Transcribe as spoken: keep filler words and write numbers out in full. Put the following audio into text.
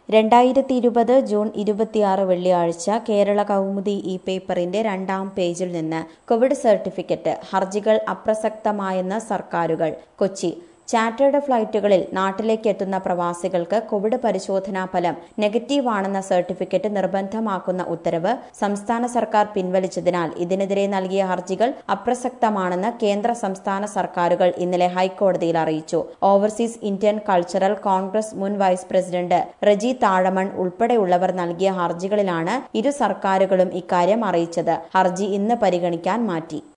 രണ്ടായിരത്തി ഇരുപത് ജൂൺ ഇരുപത്തിയാറ് വെള്ളിയാഴ്ച കേരള കൗമുദി ഈ പേപ്പറിന്റെ രണ്ടാം പേജിൽ നിന്ന് കോവിഡ് സർട്ടിഫിക്കറ്റ് ഹർജികൾ അപ്രസക്തമായെന്ന് സർക്കാരുകൾ. കൊച്ചി ചാർട്ടേഡ് ഫ്ലൈറ്റുകളിൽ നാട്ടിലേക്ക് എത്തുന്ന പ്രവാസികൾക്ക് കോവിഡ് പരിശോധനാ ഫലം നെഗറ്റീവാണെന്ന സർട്ടിഫിക്കറ്റ് നിർബന്ധമാക്കുന്ന ഉത്തരവ് സംസ്ഥാന സർക്കാർ പിൻവലിച്ചതിനാൽ ഇതിനെതിരെ നൽകിയ ഹർജികൾ അപ്രസക്തമാണെന്ന് കേന്ദ്ര സംസ്ഥാന സർക്കാരുകൾ ഇന്നലെ ഹൈക്കോടതിയിൽ അറിയിച്ചു. ഓവർസീസ് ഇന്ത്യൻ കൾച്ചറൽ കോൺഗ്രസ് മുൻ വൈസ് പ്രസിഡന്റ് റജി താഴമൺ ഉൾപ്പെടെയുള്ളവർ നൽകിയ ഹർജികളിലാണ് ഇരു സർക്കാരുകളും ഇക്കാര്യം അറിയിച്ചത്. ഹർജി ഇന്ന് പരിഗണിക്കാൻ മാറ്റി.